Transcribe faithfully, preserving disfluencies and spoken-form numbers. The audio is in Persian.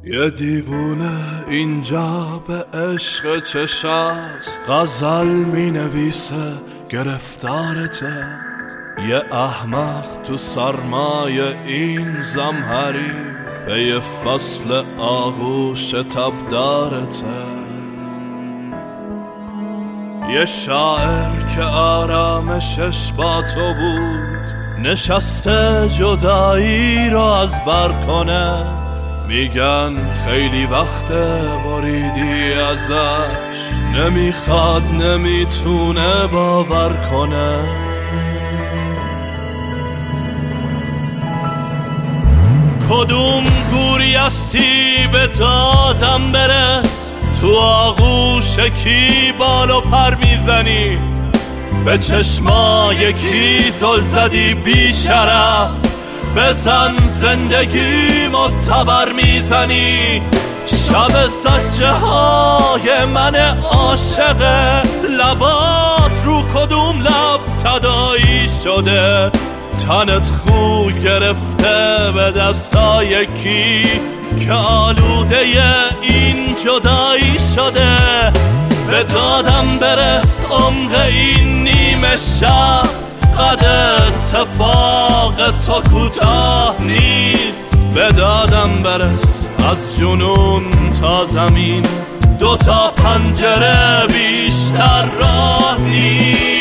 یه دیوونه اینجا به عشق چشات غزل می نویسه گرفتارته، یه احمق تو سرمایه این زمهری به یه فصل آغوش تبدارته. یه شاعر که آرامشش با تو بود نشسته جدایی رو از بر کنه، میگن خیلی وقته بریدی ازش، نمیخواد نمیتونه باور کنه. کدوم گوری هستی به دادم برس، تو آغوش کی بال و پر میزنی، به چشمای کی زل زدی بی شرف، بزن زندگی معتبر میزنی. شب سجه های من عاشق، لبات رو کدوم لب تداعی شده، تنت خو گرفته به دستای کی که آلوده این جدایی شده. به دادم برس عمق این نیمه شب، قد اتفاق تو کوتاه نیست. به دادم برس از جنون تا زمین، دو تا پنجره بیشتر راه نیست.